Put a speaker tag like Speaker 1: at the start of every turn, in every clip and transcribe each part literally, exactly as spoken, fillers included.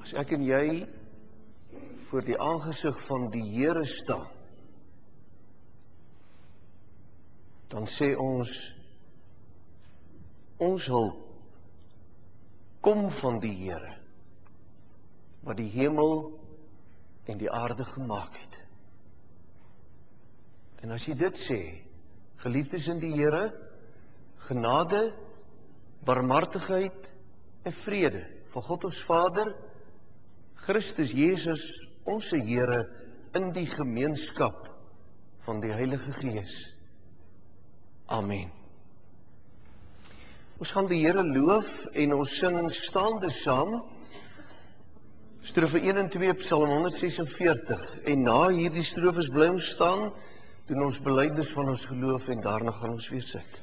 Speaker 1: As ek en jy voor die aangesig van die Here staan, dan sê ons, ons hulp kom van die Here, wat die hemel en die aarde gemaak het. En as jy dit sê, geliefdes in die Here, genade, barmhartigheid en vrede van God ons Vader, Christus Jesus, ons Here, in die gemeenskap van die Heilige Gees. Amen. Ons gaan die Here loof en ons sing staande saam, strofe een en twee, Psalm honderd sesenveertig, en na hierdie strofes bly ons staan, doen ons belydenis van ons geloof en daarna gaan ons weer sit.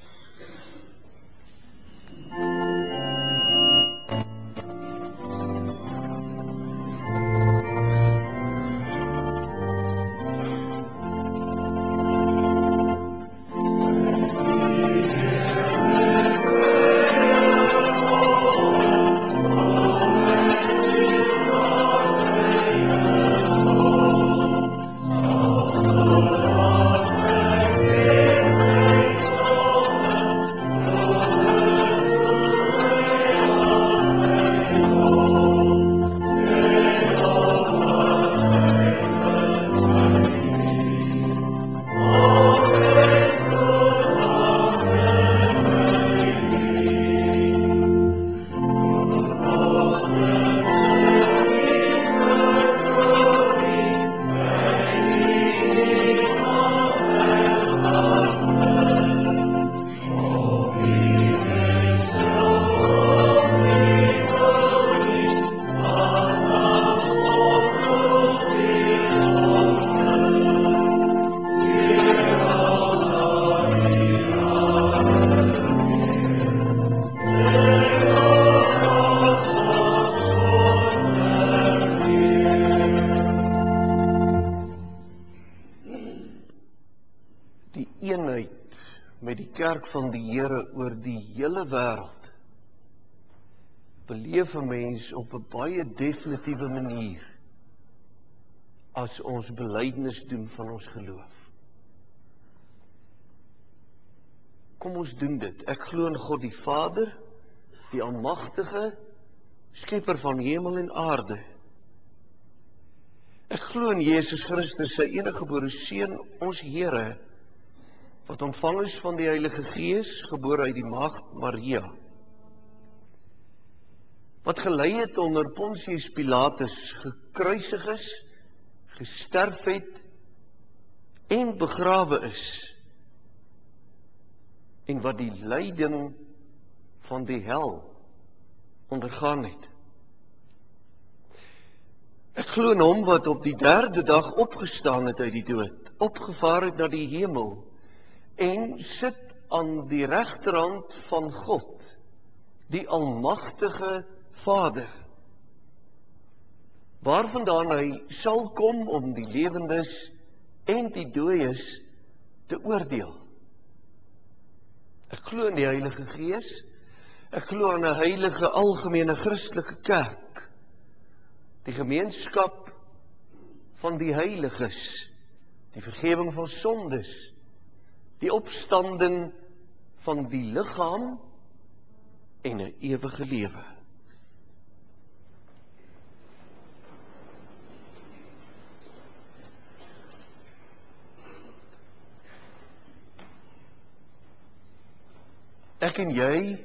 Speaker 1: Kerk van die Here oor die hele wêreld beleef 'n mens op 'n baie definitiewe manier as ons belydenis doen van ons geloof. Kom ons doen dit. Ek glo in God die Vader, die Almagtige, Skepper van hemel en aarde. Ek glo in Jesus Christus, sy eniggebore Seun, ons Here, wat ontvang is van die Heilige Gees, gebore uit die maagd Maria, wat gelei het onder Pontius Pilatus, gekruisig is, gesterf het en begrawe is, en wat die lyding van die hel ondergaan het. Ek glo in hom wat op die derde dag opgestaan het uit die dood, opgevaar het na die hemel, en sit aan die regterhand van God, die Almagtige Vader, waarvandaan hy sal kom om die lewendes en die dooies te oordeel. Ek glo in die Heilige Gees, ek glo aan 'n heilige algemene Christelike kerk, die gemeenskap van die heiliges, die vergifnis van sondes, die opstanding van die liggaam en 'n ewige lewe. Ek en jy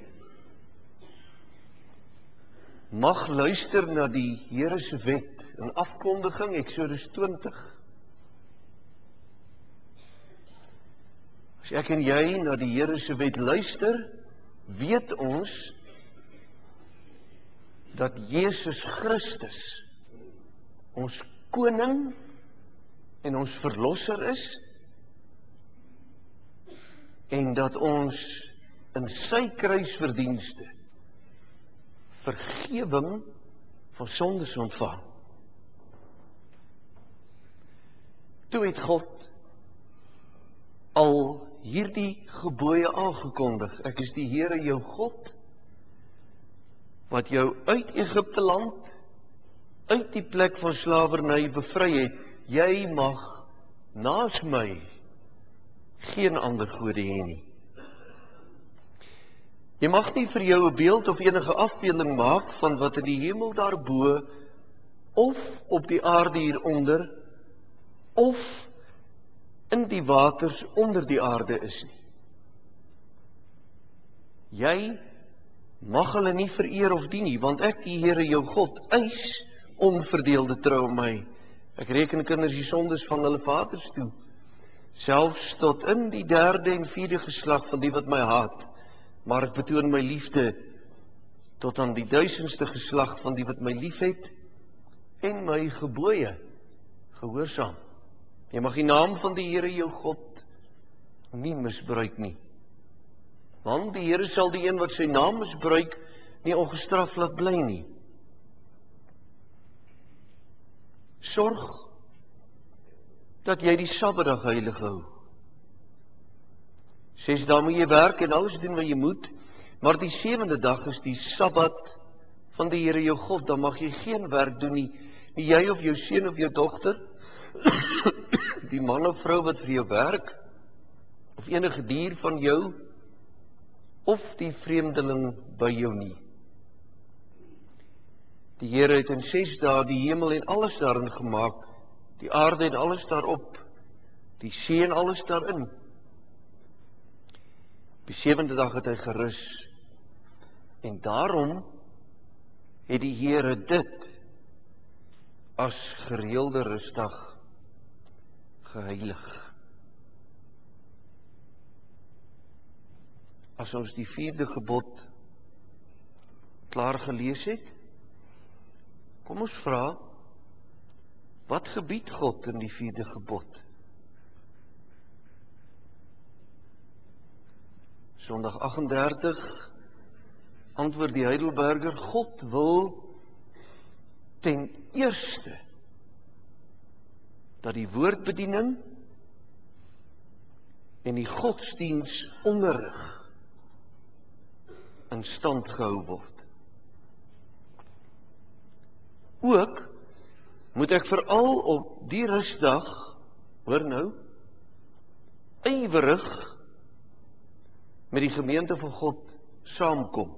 Speaker 1: mag luister na die Here se wet in afkondiging, Eksodus twintig. As ek en jy na die Here se wet luister, weet ons dat Jesus Christus ons koning en ons verlosser is, en dat ons in sy kruisverdienste vergewing van sondes ontvang. Toe het God al hierdie gebooie aangekondig. Ek is die Here jou God, wat jou uit Egipte land uit die plek van slawerny bevry het, jy mag naas my geen ander gode hê nie. Jy mag nie vir jou 'n beeld of enige afbeelding maak van wat in die hemel daarbo of op die aarde hieronder of in die waters onder die aarde is nie. Jy mag hulle nie vereer of dien nie, want ek, die Here jou God, eis onverdeelde trou aan my. Ek reken kinders die sondes van hulle vaders toe, selfs tot in die derde en vierde geslag van die wat my haat, maar ek betoon my liefde tot aan die duisendste geslag van die wat my liefhet en my gebooie gehoorsaam. Jy mag die naam van die Here jou God nie misbruik nie, want die Here sal die een wat sy naam misbruik nie ongestraf laat bly nie. Sorg dat jy die Sabbatdag heilig hou. Ses dae moet jy werk en alles doen wat jy moet, maar die sewende dag is die Sabbat van die Here jou God. Dan mag jy geen werk doen nie, nie jy of jou seun of jou dogter, die man of vrou wat vir jou werk, of enige dier van jou, of die vreemdeling by jou nie. Die Here het in ses dae die hemel en alles daarin gemaak, die aarde en alles daarop, die see en alles daarin. Die sewende dag het hy gerus, en daarom het die Here dit as gereelde rusdag geheilig. As ons die vierde gebod klaar gelees het, kom ons vra, wat gebied God in die vierde gebod? Sondag agt en dertig, antwoord die Heidelberger, God wil ten eerste dat die woordbediening en die godsdiens onderrig in stand gehou word. Ook moet ek veral op die rusdag, hoor nou, ywerig met die gemeente van God saamkom,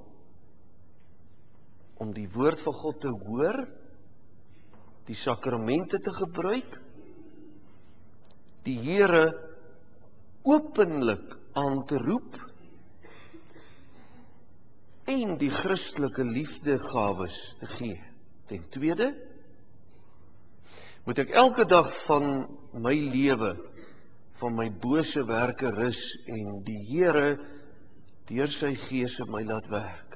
Speaker 1: om die woord van God te hoor, die sakramente te gebruik, die Here openlik aan te roep, en die Christelike liefdegawes te gee. Ten tweede, moet ek elke dag van my lewe, van my bose werke rus, en die Here deur sy Gees in my laat werk.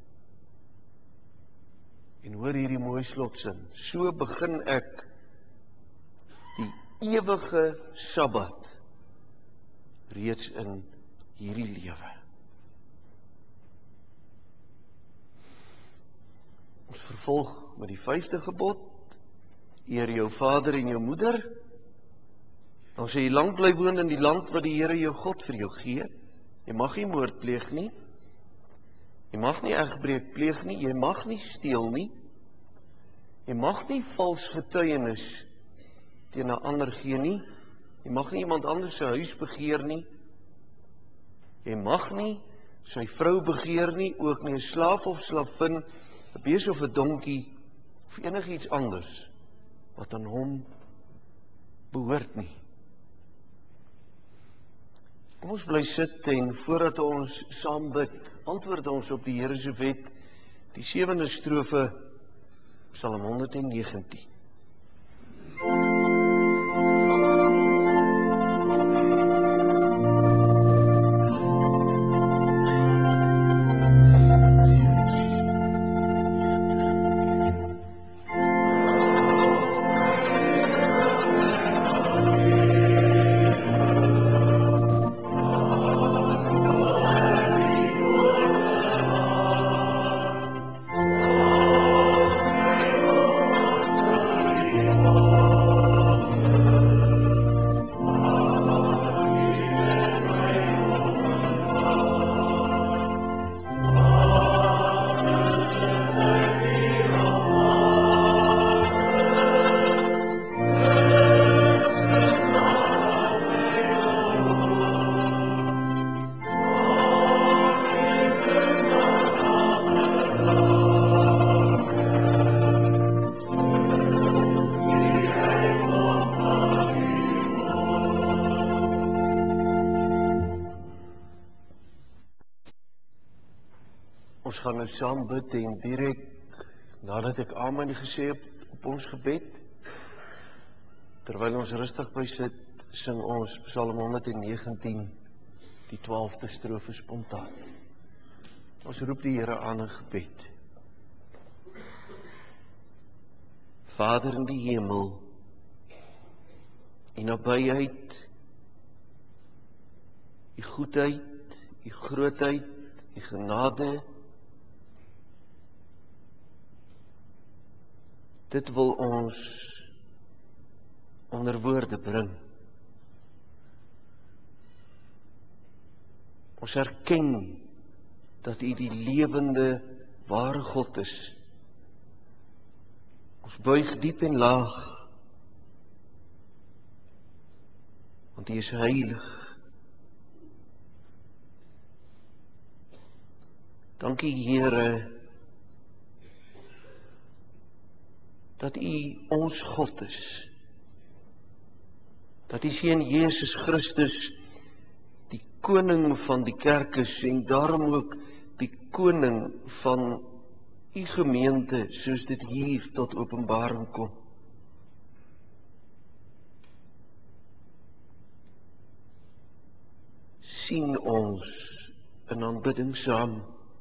Speaker 1: En hoor hierdie mooi slotsin, so begin ek die ewige Sabbat reeds in hierdie lewe. Ons vervolg met die vyfde gebod, eer jou vader en jou moeder, dan sê jy lang bly woon in die land wat die Here jou God vir jou gee. Jy mag nie moord pleeg nie, jy mag nie egbreek pleeg nie, jy mag nie steel nie, jy mag nie vals getuienis teen 'n ander gee nie, jy mag nie iemand anders se huis begeer nie, jy mag nie sy vrou begeer nie, ook nie 'n slaaf of slavin, 'n bees of 'n donkie, of enigiets anders wat aan hom behoort nie. Kom ons bly sit en voordat ons saam bid, antwoord ons op die Here se wet, die sewende strofe, Psalm honderd en negentien. gaan nou saam bid en direk nadat ek amen gesê op, op ons gebed, terwyl ons rustig by sit, sing ons Psalm honderd negentien, die twaalfde strofe spontaan. Ons roep die Here aan in gebed. Vader in die hemel, die nabyheid, die goedheid, die grootheid, die genade, dit wil ons onder woorde bring. Ons erken dat U die lewende, ware God is. Ons buig diep en laag, want U is heilig. Dankie Here, dat U ons God is. Dat U Seun Jesus Christus die koning van die kerk is en daarom ook die koning van U gemeente, soos dit hier tot openbaring kom. Sien ons in aanbidding saam.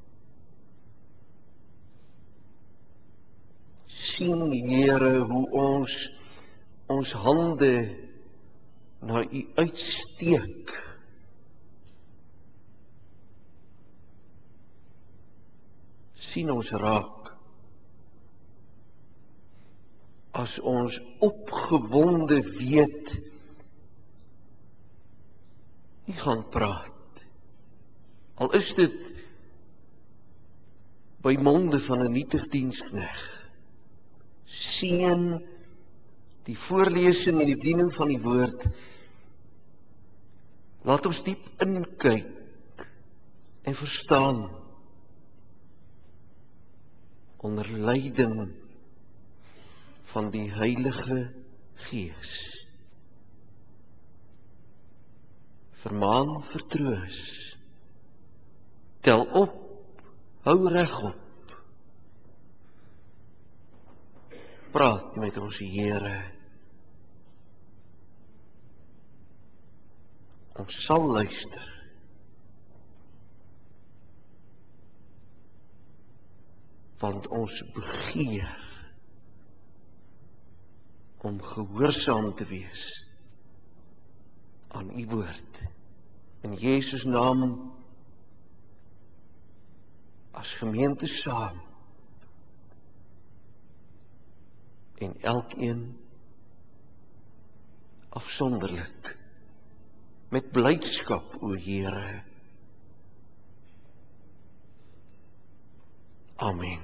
Speaker 1: Sien, Here, hoe ons ons hande na U uitsteek. Sien ons raak. As ons opgewonde weet, U gaan praat. Al is dit by monde van 'n nietig dienskneg. Seën die voorlesing en die bediening van die woord. Laat ons diep inkyk en verstaan onder leiding van die Heilige Gees. Vermaan, vertroos, tel op, hou regop. Praat met ons Here. Ons sal luister. Want ons begeer om gehoorsaam te wees aan U woord. In Jesus naam, as gemeente saam, en elkeen afsonderlik, met blydskap, o Here. Amen.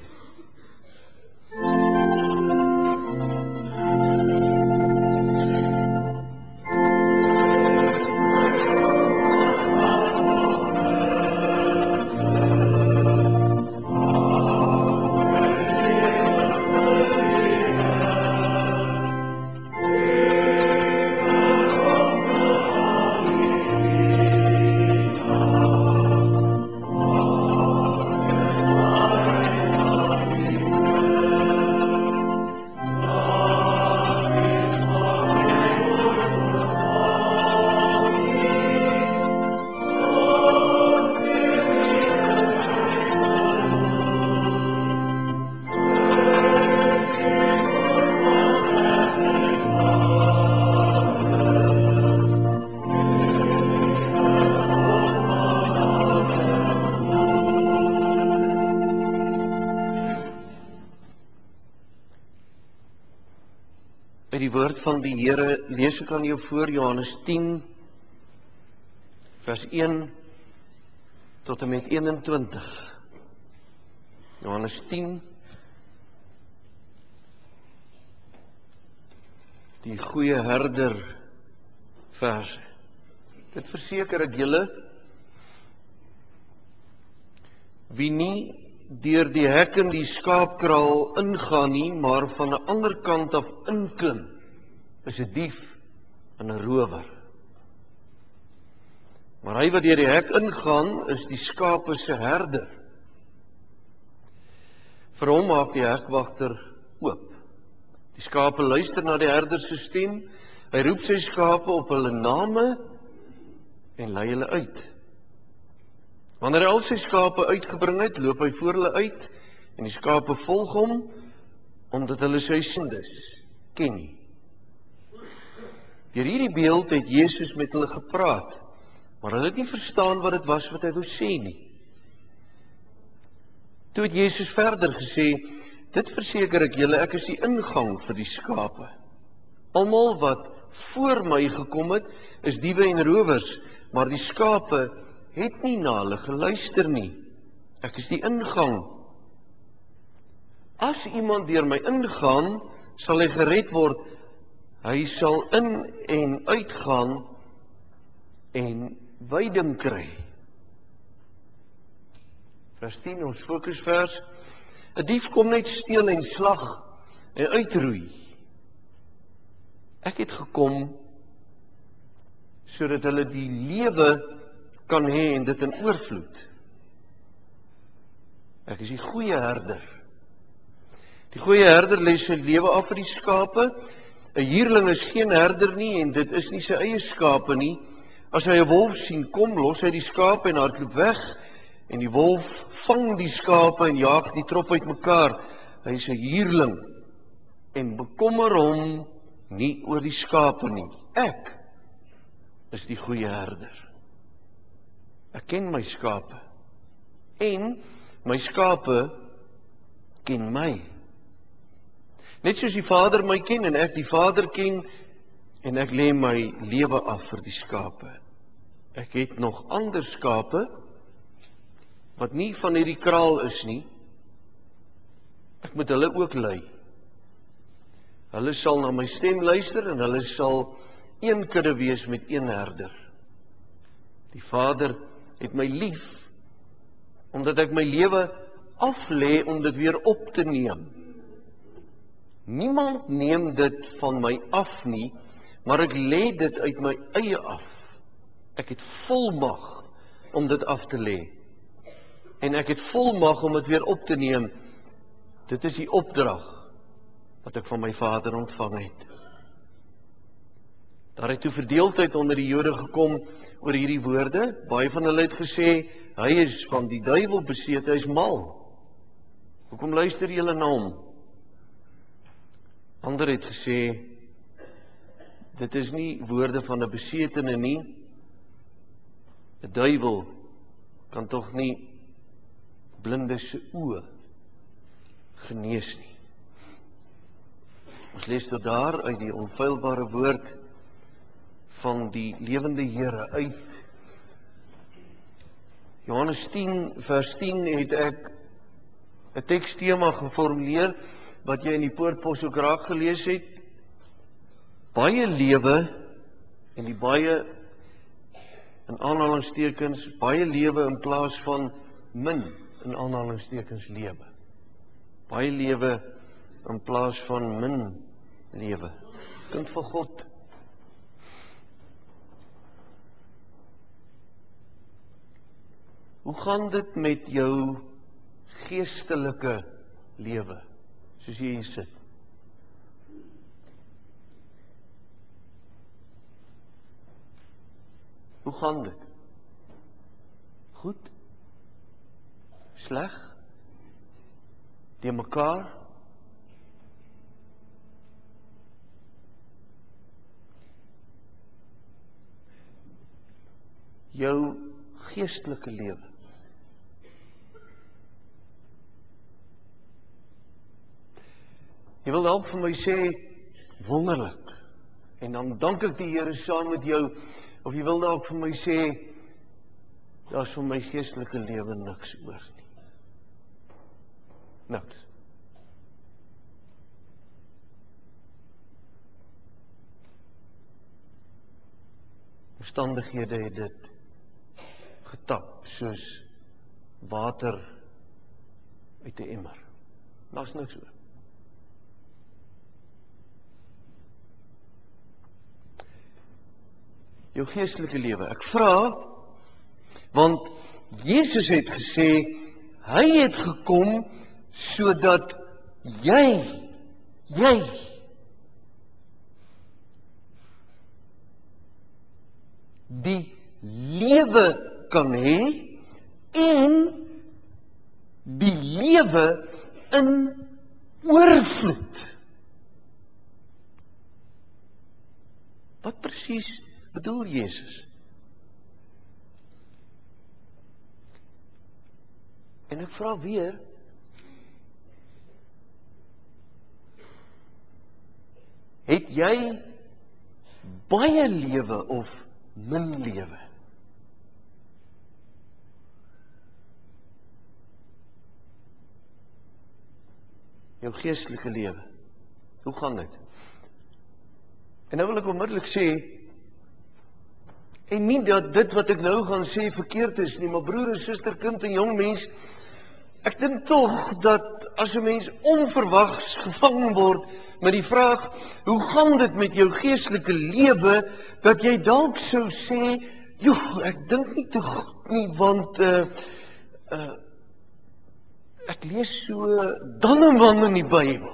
Speaker 1: Uit die woord van die Here lees ek aan jou voor Johannes tien, vers een tot en met eenentwintig. Johannes tien, die goeie herder verse. Dit verseker ek julle, wie nie deur die hek in die skaapkraal ingaan nie, maar van 'n ander kant af inklim, is 'n dief en 'n rower. Maar hy wat deur die hek ingaan, is die skape se herder. Vir hom maak die hegwagter oop. Die skape luister na die herder se stem. Hy roep sy skape op hulle name en lei hulle uit. Wanneer hy al sy skape uitgebring het, loop hy voor hulle uit en die skape volg hom omdat hulle sy sondes ken. Deur hierdie beeld het Jesus met hulle gepraat, maar hulle het nie verstaan wat dit was wat hy wou sê nie. Toe het Jesus verder gesê, dit verseker ek julle, ek is die ingang vir die skape. Almal wat voor my gekom het, is diewe en rowers, maar die skape het nie na hulle geluister nie. Ek is die ingang. As iemand deur my ingaan, sal hy gered word. Hy sal in en uitgaan en wyding kry. Vers tien, ons fokusvers. 'n Dief kom net steel en slag en uitroei. Ek het gekom sodat hulle die lewe kan hê en dit in oorvloed. Ek is die goeie herder. Die goeie herder lê sy lewe af vir die skape. 'n Huurling is geen herder nie en dit is nie sy eie skape nie. As hy 'n wolf sien kom, los hy die skape en hardloop weg. En die wolf vang die skape en jaag die trop uitmekaar. Hy is 'n huurling en bekommer hom nie oor die skape nie. Ek is die goeie herder. Ek ken my skape en my skape ken my. Net soos die Vader my ken en ek die Vader ken en ek lê my lewe af vir die skape. Ek het nog ander skape wat nie van hierdie kraal is nie. Ek moet hulle ook lei. Hulle sal na my stem luister en hulle sal een kudde wees met een herder. Die Vader het my lief, omdat ek my lewe aflê om dit weer op te neem. Niemand neem dit van my af nie, maar ek lê dit uit my eie af. Ek het volmag om dit af te lê. En ek het volmag om dit weer op te neem. Dit is die opdrag wat ek van my Vader ontvang het. Daar het toe verdeeldheid onder die Jode gekom oor hierdie woorde. Baie van hulle het gesê, hy is van die duiwel besete, hy is mal. Hoekom luister julle na hom? Ander het gesê, dit is nie woorde van 'n besetene nie. 'n Duiwel kan tog nie blinde se oë genees nie. Ons lees tot daar uit die onfeilbare woord van die lewende Here uit Johannes tien vers tien het ek 'n tekstema geformuleer wat jy in die poortpos ook raak gelees het. Baie lewe en die baie in aanhalingstekens baie lewe in plaas van min in aanhalingstekens lewe. Baie lewe in plaas van min lewe. Kind van God. Hoe gaan dit met jou geestelike lewe, soos jy hier sit? Hoe gaan dit? Goed? Sleg? De mekaar? Jou geestelike lewe. Jy wil dalk vir my sê, wonderlik, en dan dank ek die Here saam met jou, of jy wil dalk vir my sê, daar is vir my geestelike lewe niks oor nie. Niks. Omstandighede het dit getap, soos water uit 'n emmer. Daar's niks oor. Jou geestelike lewe. Ek vra, want Jesus het gesê, hy het gekom sodat jy, jy, die lewe kan hê en die lewe in oorvloed. Wat presies bedoel Jesus? En ek vra weer, het jy baie lewe of min lewe? Jou geestelike lewe, hoe gaan dit? En nou wil ek onmiddellik sê, en nie dat dit wat ek nou gaan sê verkeerd is nie, maar broer en suster, kind en jong mens, ek dink tog dat as 'n mens onverwags gevang word met die vraag, hoe gaan dit met jou geestelike lewe, dat jy dalk sou sê, joh, ek dink nie te goed nie, want uh, uh, ek lees so dan en wan in die Bybel.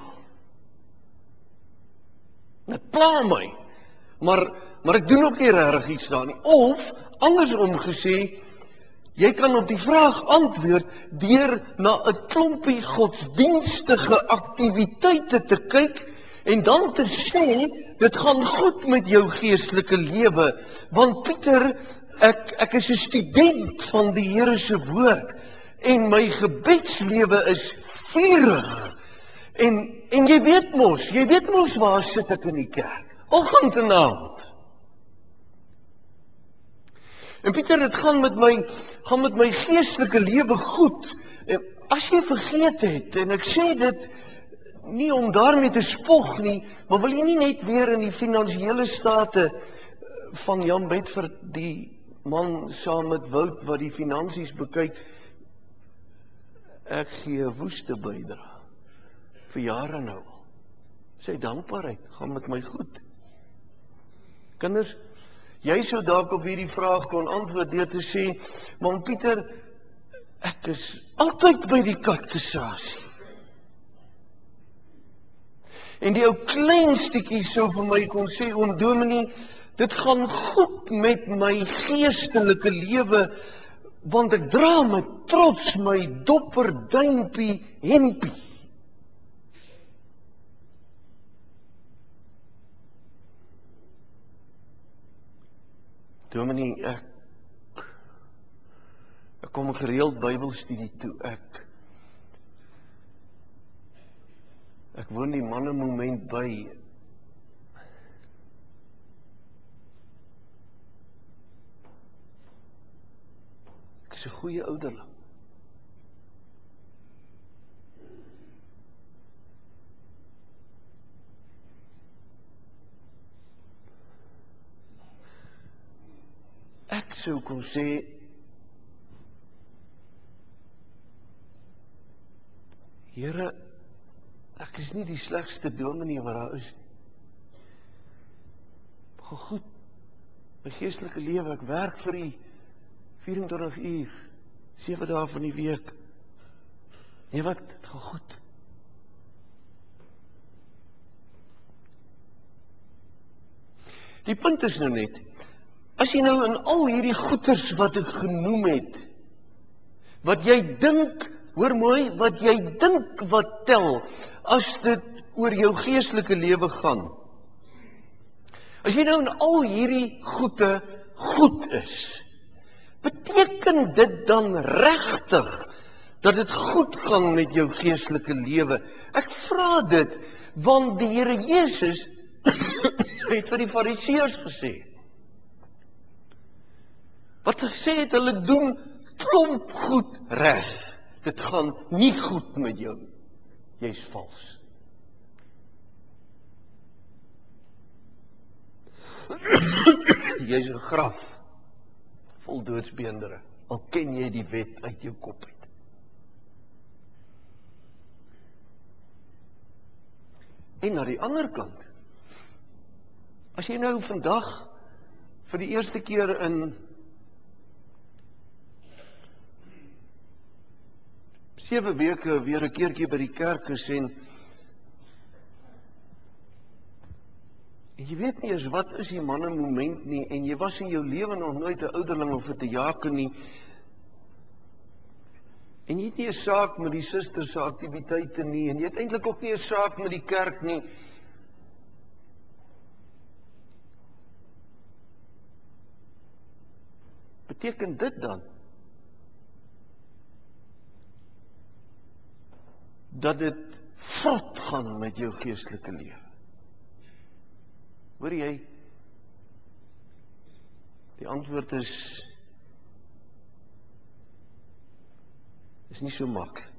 Speaker 1: Dit pla my, maar, maar ek doen ook nie regtig iets daar nie. Of, andersom gesê, jy kan op die vraag antwoord deur na 'n klompie godsdienstige aktiwiteite te kyk en dan te sê, dit gaan goed met jou geestelike lewe, want Pieter, ek, ek is 'n student van die Here se woord, en my gebedslewe is vurig, en, en jy weet mos, jy weet mos waar sit ek in die kerk, oggend en aand. En Pieter, dit gaan met my, gaan met my geestelike lewe goed. En as jy vergeet het, en ek sê dit nie om daarmee te spog nie, maar wil jy nie net weer in die finansiële state van Jan Bedford, die man saam met Wout wat die finansies bekyk, ek gee 'n woeste bydra vir jare nou al. Sy dankbaarheid gaan met my goed. Kinders, jy sou dalk op hierdie vraag kon antwoord deur te sê, maar Pieter, ek is altyd by die katekisasie. En die ou kleinstiekie sou vir my kon sê, oom Dominee, dit gaan goed met my geestelike lewe, want ek dra met trots my dopperduimpie hempie. Dominee, ek, ek kom gereeld Bybelstudie toe, ek, ek woon die manne moment by, ek is 'n goeie ouderling. Ek sou kon sê, Here, ek is nie die slegste dominee wat daar is nie. Gaan goed, my geestelike lewe, ek werk vir U vyf en twintig uur, sewe dae van die week. Nee wat, dit gaan goed. Die punt is nou net, as jy nou in al hierdie goeters wat ek genoem het, wat jy dink, hoor mooi, wat jy dink wat tel, as dit oor jou geestelike lewe gaan. As jy nou in al hierdie goede goed is, beteken dit dan regtig dat dit goed gaan met jou geestelike lewe? Ek vra dit, want die Here Jesus het vir die Fariseërs gesê, wat hy gesê het, hulle doen klomp goed reg. Dit gaan nie goed met jou. Jy's vals. Jy's 'n graf vol doodsbeendere, al ken jy die wet uit jou kop uit. En na die ander kant, as jy nou vandag vir die eerste keer in sewe weke weer 'n keertjie by die kerk is en en jy weet nie eens wat is die manne moment nie en jy was in jou lewe nog nooit 'n ouderling of 'n diaken nie. En jy het nie 'n saak met die susters se aktiwiteite nie en jy het eintlik ook nie 'n saak met die kerk nie. Beteken dit dan dat dit vrot gaan met jou geestelike lewe? Hoor jy? Die antwoord is is nie so maklik.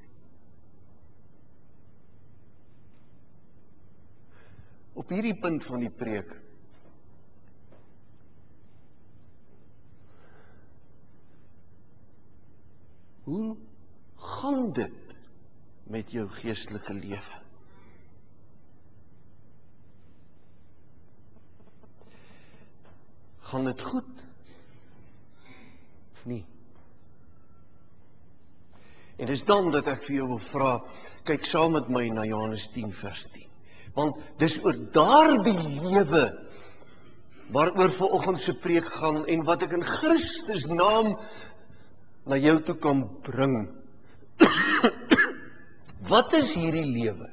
Speaker 1: Op hierdie punt van die preek hoe gaan dit met jou geestelike lewe? Gaan dit goed of nie? En dis dan dat ek vir jou wil vra, kyk saam met my na Johannes tien vers tien. Want dis oor daardie lewe waaroor vanoggend se preek gaan en wat ek in Christus naam na jou toe kan bring. Wat is hierdie lewe?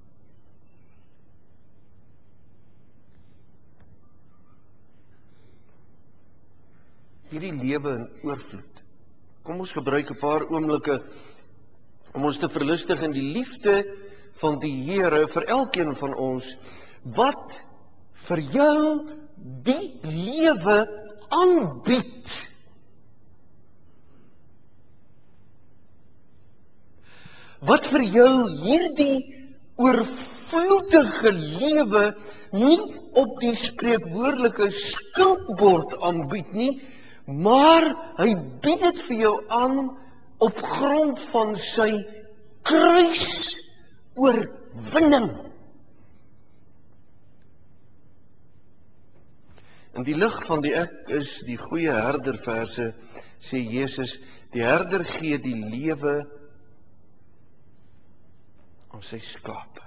Speaker 1: Hierdie lewe in oorvloed. Kom ons gebruik 'n paar oomblikke om ons te verlustig in die liefde van die Here vir elkeen van ons, wat vir jou die lewe aanbied. Wat vir jou hierdie oorvloedige lewe nie op die spreekwoordelike skinkbord aanbied nie, maar hy bied dit vir jou aan op grond van sy kruisoorwinning. In die lig van die ek is die goeie herder verse sê Jesus, die herder gee die lewe aan sy skape.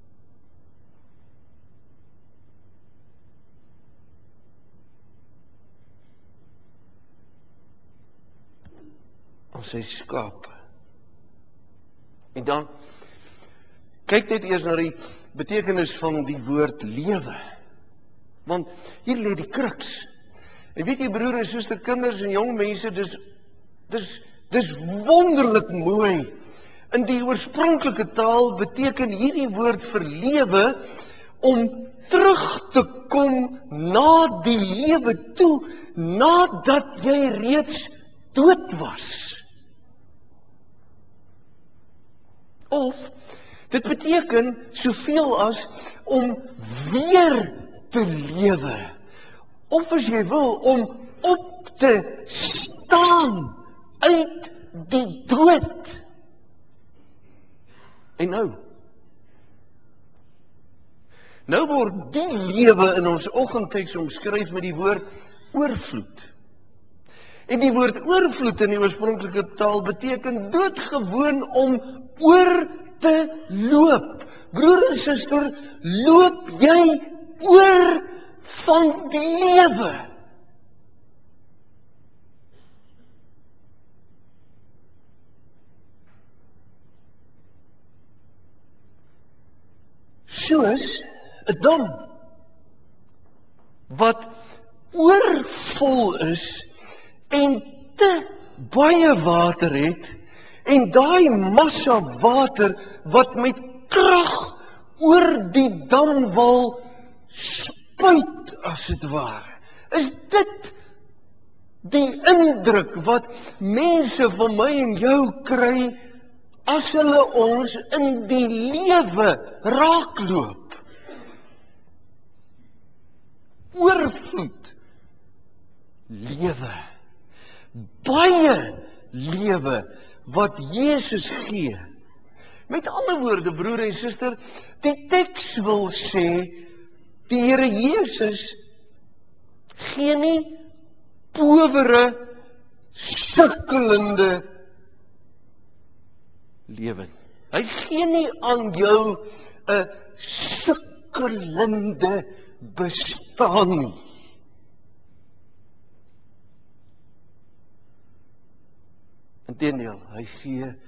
Speaker 1: Aan sy skape. En dan kyk net eers na die betekenis van die woord lewe. Want hier lê die kruks. En weet jy broer en suster, kinders en jong mense, dis dis dis wonderlik mooi. In die oorspronklike taal beteken hierdie woord vir lewe om terug te kom na die lewe toe, nadat jy reeds dood was. Of dit beteken soveel as om weer te lewe. Of as jy wil, om op te staan uit die dood. En nou, nou word die lewe in ons oggendteks omskryf met die woord oorvloed. En die woord oorvloed in die oorspronklike taal beteken doodgewoon om oor te loop. Broer en suster, loop jy oor van die lewe? Soos 'n dam wat oorvol is en te baie water het, en daai massa water wat met krag oor die damwal spuit as dit ware. Is dit die indruk wat mense van my en jou kry as hulle ons in die lewe raakloop? Oorvloed lewe, baie lewe wat Jesus gee. Met ander woorde, broer en suster, die teks wil sê, die Here Jesus gee nie powere, sukkelende, lewe. Hy gee nie aan jou 'n sukkelende bestaan nie. Inteendeel, hy gee 'n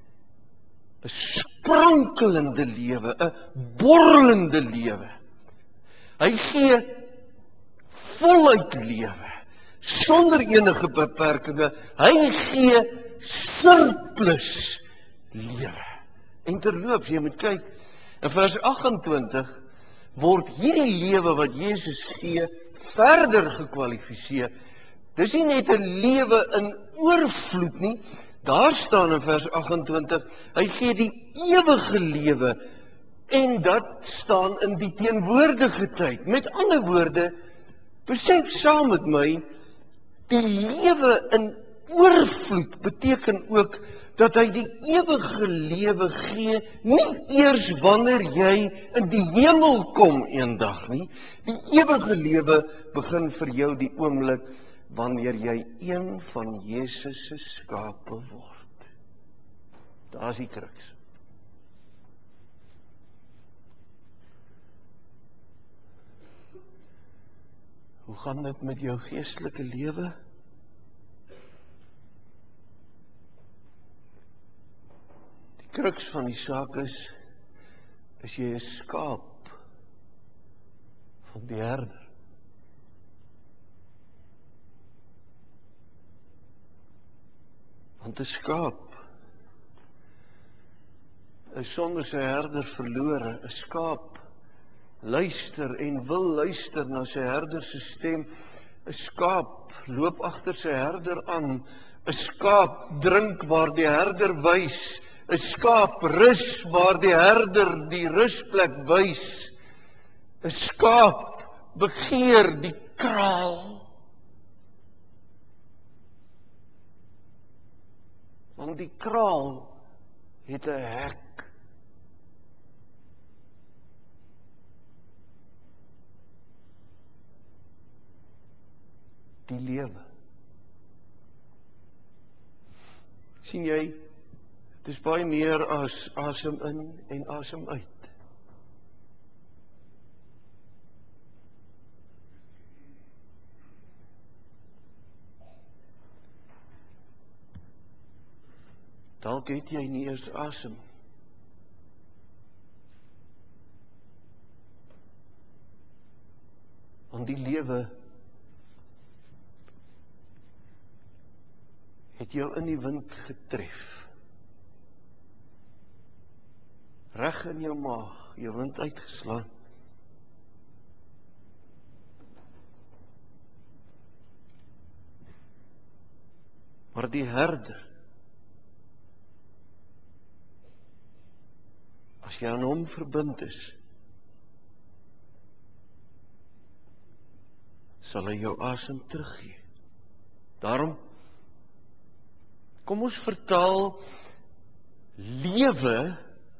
Speaker 1: sprankelende lewe, 'n borrelende lewe. Hy gee voluit lewe, sonder enige beperkings. Hy gee surplus lewe. En terloops, jy moet kyk, in vers agt-en-twintig word hierdie lewe wat Jesus gee verder gekwalifiseer. Dis nie net 'n lewe in oorvloed nie. Daar staan in vers agt-en-twintig, hy gee die ewige lewe, en dat staan in die teenwoordige tyd. Met ander woorde, besef saam met my, die lewe in oorvloed beteken ook dat hy die ewige lewe gee, nie eers wanneer jy in die hemel kom eendag nie. Die ewige lewe begin vir jou die oomblik wanneer jy een van Jesus se skape word. Daar is die kruks. Hoe gaan dit met jou geestelike lewe? Die kruks van die saak is, is jy 'n skaap van die herder. Want 'n skaap is sonder sy herder verlore. 'n Skaap luister en wil luister na sy herder se stem. 'n Skaap loop agter sy herder aan. 'n Skaap drink waar die herder wys. 'n Skaap rus waar die herder die rusplek wys. 'n Skaap begeer die kraal. Want die kraal het 'n hek. Die lewe. Sien jy, dit is baie meer as asem in en asem uit. Dalk het jy nie eers asem. Want die lewe het jou in die wind getref. Reg in jou maag, jou wind uitgeslaan. Maar die herder, as jy aan hom verbind is, sal hy jou asem teruggee. Daarom, kom ons vertaal lewe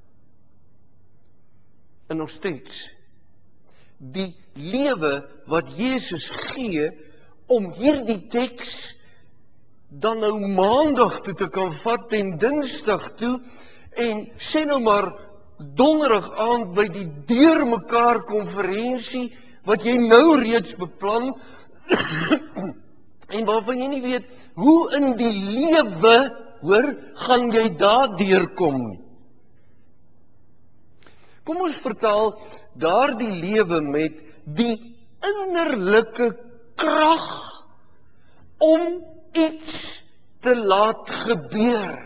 Speaker 1: in ons teks. Die lewe wat Jesus gee om hierdie teks dan nou maandag toe te kan vat en dinsdag toe en sê nou maar donderdag aand by die deurmekaar konferensie wat jy nou reeds beplan en waarvan jy nie weet hoe in die lewe, hoor, gaan jy daar deurkom nie. Kom ons vertaal daardie lewe met die innerlike krag om iets te laat gebeur.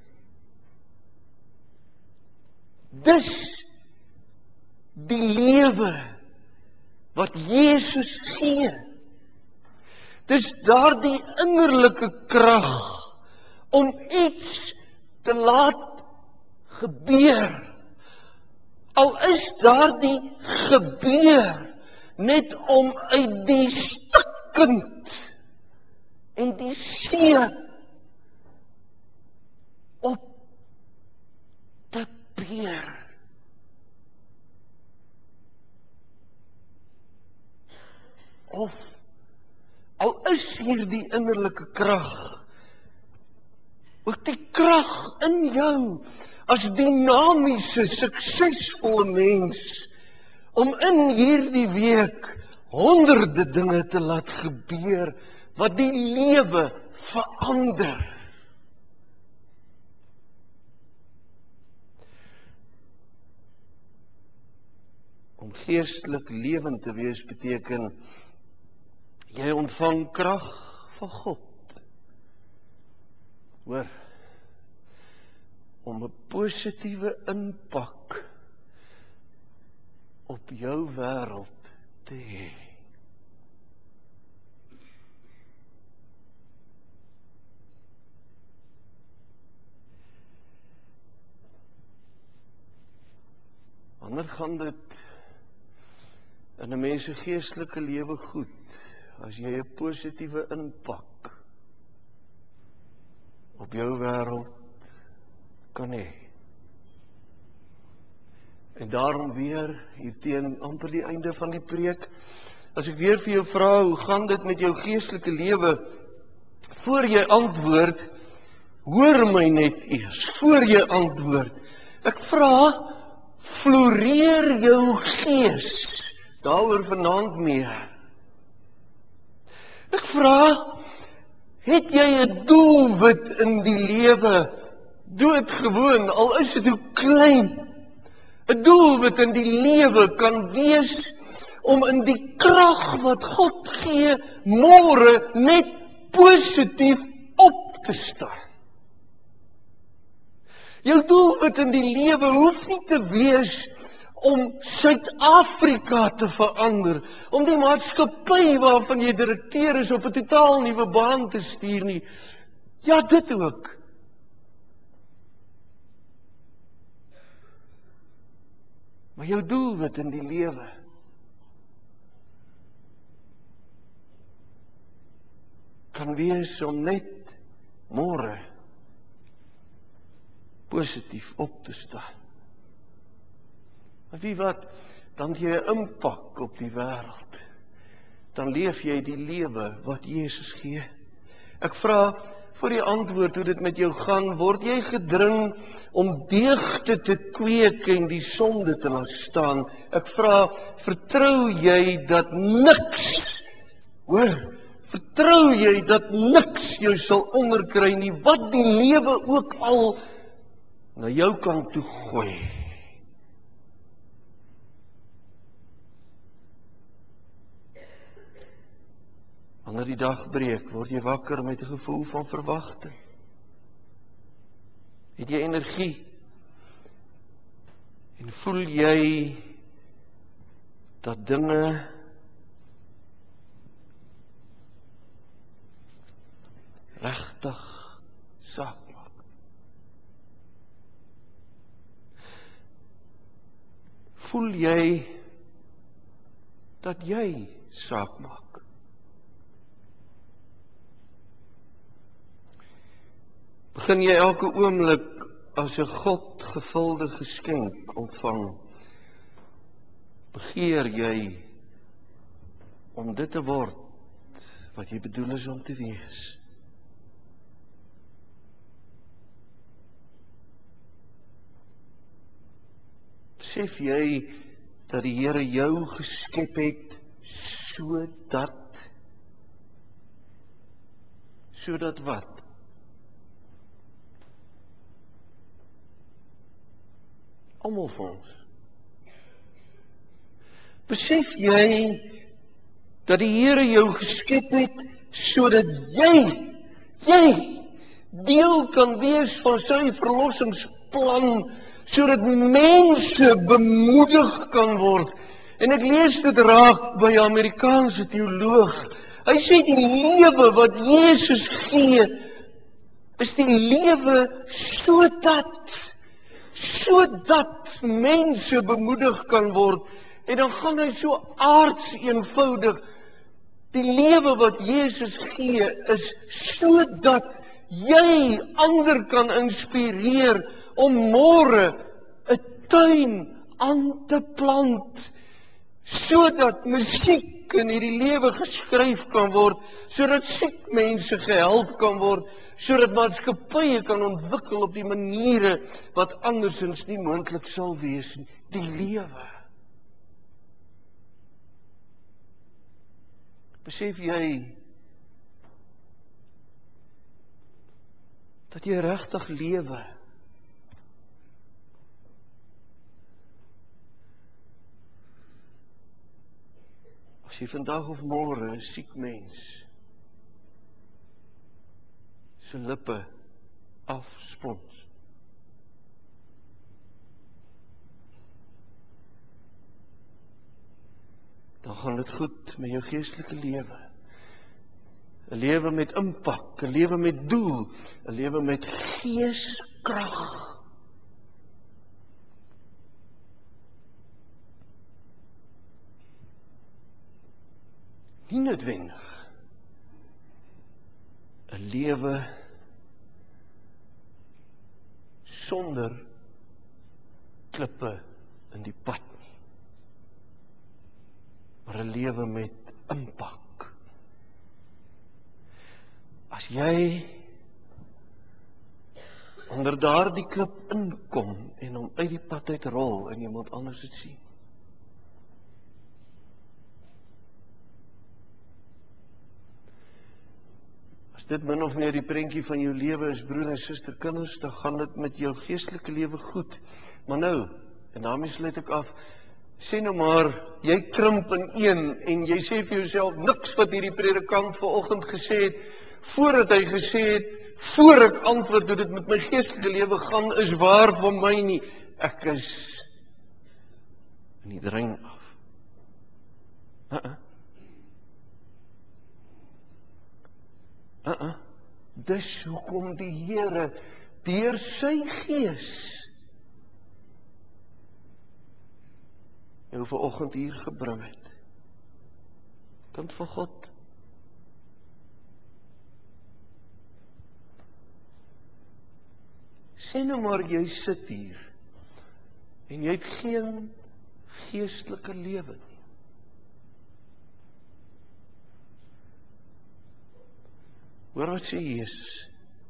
Speaker 1: Dis die lewe wat Jesus gee. Dis daardie innerlike krag om iets te laat gebeur. Al is daardie gebeur net om uit die stikkend en die seer op te beer. Of al is hier die innerlike krag, ook die krag in jou as dinamiese, suksesvolle mens, om in hierdie week honderde dinge te laat gebeur, wat die lewe verander. Om geestelik lewend te wees beteken, jy ontvang krag van God. Hoor, om 'n positiewe impak op jou wêreld te hê. Wanneer gaan dit in 'n mens se geestelike lewe goed, as jy 'n positiewe impak op jou wêreld kan hê? En daarom weer, hier teen amper die einde van die preek, as ek weer vir jou vra, hoe gaan dit met jou geestelike lewe? Voor jy antwoord, hoor my net eers, voor jy antwoord. Ek vra, floreer jou gees, daaroor vanaand meer. Ek vra, het jy 'n doelwit in die lewe, doodgewoon, al is dit hoe klein. 'n Doelwit in die lewe kan wees om in die krag wat God gee, môre net positief op te staan. Jou doelwit in die lewe hoef nie te wees om Suid-Afrika te verander, om die maatskappy waarvan jy direkteur is op 'n totaal nuwe baan te stuur nie. Ja, dit ook. Maar jou doelwit in die lewe kan wees om net môre positief op te staan. Maar wie wat, dan het jy 'n impak op die wêreld. Dan leef jy die lewe wat Jesus gee. Ek vra vir die antwoord hoe dit met jou gaan, word jy gedring om deugde te kweek en die sonde te laat staan? Ek vra, vertrou jy dat niks, hoor, vertrou jy dat niks jou sal onderkry nie, wat die lewe ook al na jou kant toe gooi? Wanneer die dag breek, word jy wakker met 'n gevoel van verwagting. Het jy energie? En voel jy dat dinge regtig saak maak? Voel jy dat jy saak maak? Begin jy elke oomblik as 'n God gevulde geskenk ontvang? Begeer jy om dit te word wat jy bedoel is om te wees? Besef jy dat die Here jou geskep het sodat sodat wat? Almal van ons. Besef jy dat die Here jou geskep het sodat jy, jy deel kan wees van sy verlossingsplan, sodat mense bemoedig kan word. En ek lees dit raak by 'n Amerikaanse teoloog. Hy sê die lewe wat Jesus gee, is die lewe sodat sodat mense bemoedig kan word. En dan gaan hy so aards eenvoudig. Die lewe wat Jesus gee is sodat jy ander kan inspireer om môre 'n tuin aan te plant, sodat musiek boeke in hierdie lewe geskryf kan word, sodat siek mense gehelp kan word, sodat maatskappye kan ontwikkel op die maniere wat andersins nie moontlik sal wees nie. Die lewe. Besef jy dat jy regtig lewe? As jy vandag of môre 'n siek mens se lippe afspons, dan gaan dit goed met jou geestelike lewe. 'n Lewe met impak, 'n lewe met doel, 'n lewe met geeskrag. Nie noodwendig 'n lewe sonder klippe in die pad nie, maar 'n lewe met impak. As jy onder daardie klip inkom en hom uit die pad uit rol en iemand anders dit sien, as dit min of meer die prentjie van jou lewe is, broer en suster, kinders, dan gaan dit met jou geestelike lewe goed. Maar nou, en daarmee sluit ek af, sê nou maar, jy krimp in een en jy sê vir jouself niks wat hierdie predikant vanoggend gesê het, voordat hy gesê het, voor ek antwoord hoe dit met my geestelike lewe gaan, is waar van my nie. Ek is in die drein af. Uh-uh. Uh-uh. Dis hoekom die Here deur sy Gees jou vanoggend hier gebring het. Kind van God. Sê nou maar jy sit hier en jy het geen geestelike lewe nie. Hoor wat sê Jesus?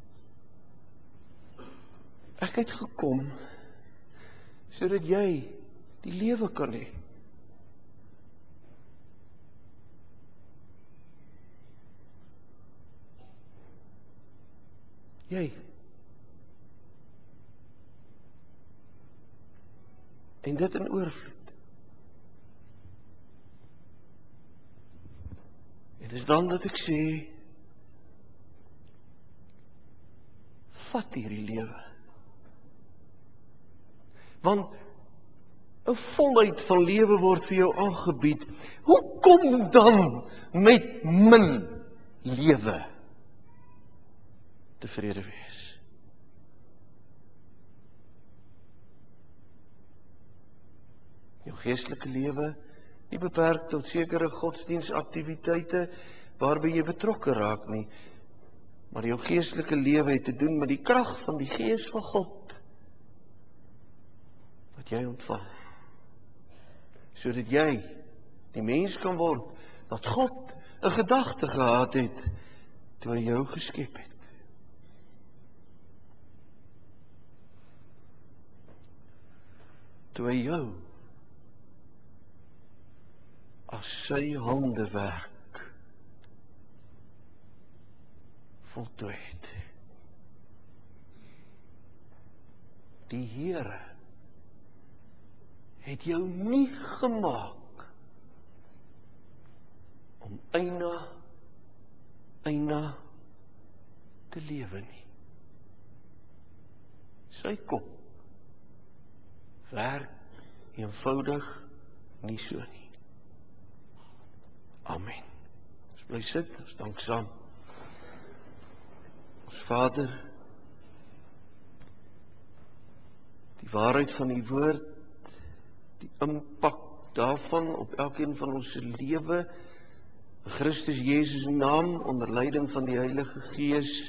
Speaker 1: Ek het gekom sodat jy die lewe kan hê. Jy. En dit in oorvloed. En dis dan dat ek sê, vat hierdie lewe. Want 'n volheid van lewe word vir jou aangebied. Hoekom dan met min lewe tevrede wees? Jou geestelike lewe nie beperk tot sekere godsdienstaktiwiteite waarby jy betrokke raak nie, maar jou geestelike lewe het te doen met die krag van die Gees van God wat jy ontvang, sodat jy die mens kan word wat God 'n gedagte gehad het toe hy jou geskep het. Toe hy jou as sy handewerk voltooi het. Die Here het jou nie gemaak om eina, eina te lewe nie. Sy kop werk eenvoudig nie so nie. Amen. Ons bly sit, ons dank saam. Ons Vader, die waarheid van die woord, die impak daarvan op elkeen van ons se lewe, in Christus Jesus naam, onder leiding van die Heilige Gees,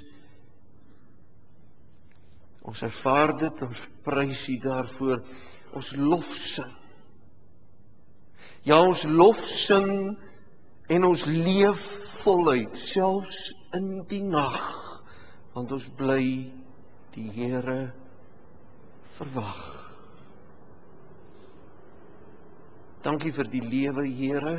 Speaker 1: ons ervaar dit, ons prys U daarvoor, ons lof sing. Ja, ons lof sing En ons leef voluit, selfs in die nag, want ons bly die Here verwag. Dankie vir die lewe, Here.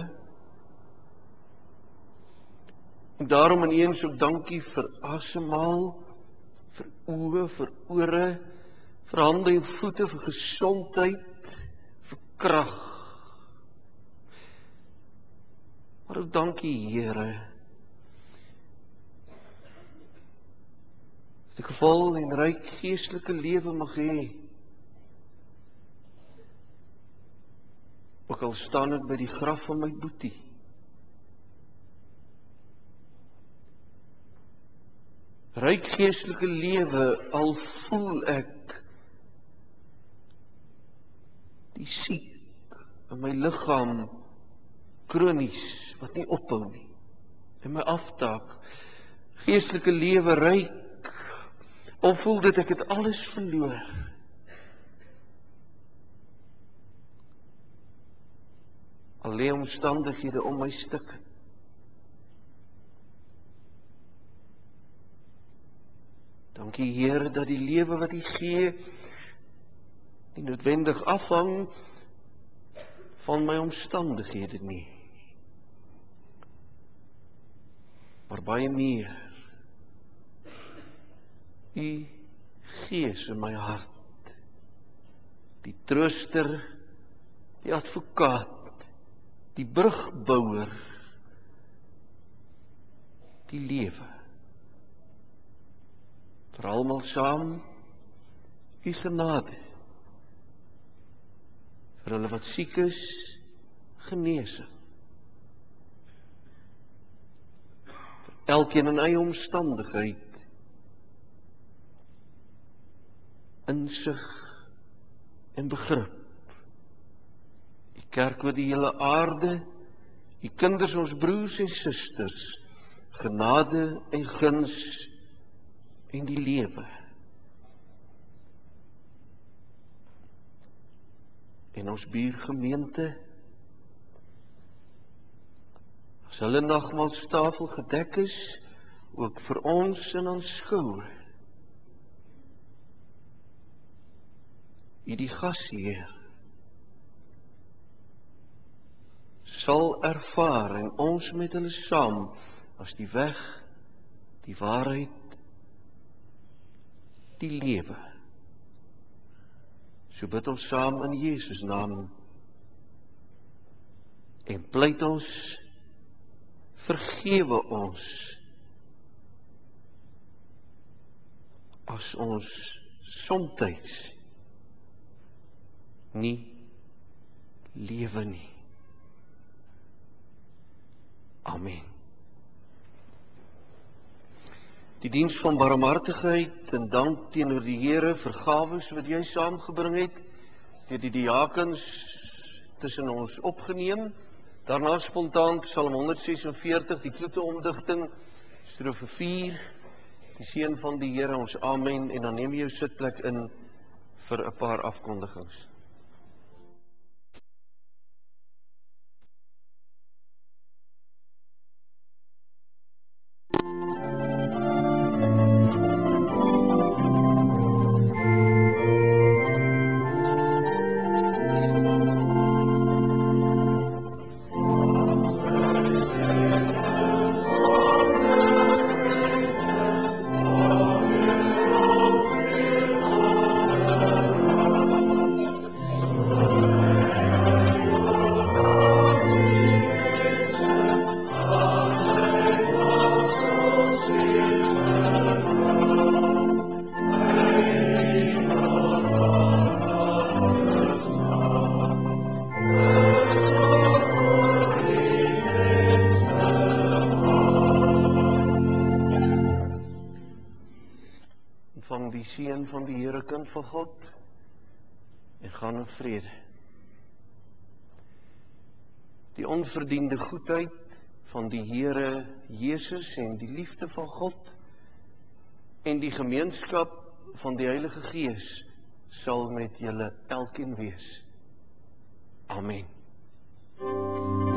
Speaker 1: En daarom in eens ook dankie vir asemhaal, vir oë, vir ore, vir hande en voete, vir gesondheid, vir krag. Maar ook dankie, Here, dat ek 'n vol en ryk geestelike lewe mag hê. Ook al staan ek by die graf van my boetie. Ryk geestelike lewe, al voel ek die siek in my liggaam kronies, wat nie ophou nie, en my aftaak. Geestelike lewe ryk, al voel dit ek het alles verloor. Al lê omstandighede om my stuk. Dankie, Here, dat die lewe wat U gee nie noodwendig afhang van my omstandighede nie, maar baie meer U Gees in my hart, die trooster, die advokaat, die brugbouer, die lewe. Vir almal saam, U genade. Vir hulle wat siek is, genesing. Vir elkeen in eie omstandigheid, insig en begrip. Die kerk oor die hele aarde, die kinders, ons broers en susters, genade en guns en die lewe. En ons buurgemeente, as hulle nagmaalstafel gedek is, ook vir ons in aanskou. U die gasheer sal ervaar en ons met hulle saam as die weg, die waarheid, die lewe. So bid ons saam in Jesus naam en pleit ons, vergewe ons as ons somtyds nie lewe nie. Amen. Die diens van barmhartigheid en dank teenoor die Here vir gawes wat jy saamgebring het, deur die diakens tussen ons opgeneem. Daarna spontaan Psalm honderdsesenveertig, die kloeteomdigting, strofe vier, die seën van die Here, ons amen, en dan neem jy jou sitplek in vir 'n paar afkondigings. Ontvang die seën van die Here, kind van God, en gaan in vrede. Die onverdiende goedheid van die Here Jesus en die liefde van God en die gemeenskap van die Heilige Gees sal met julle elkeen wees. Amen.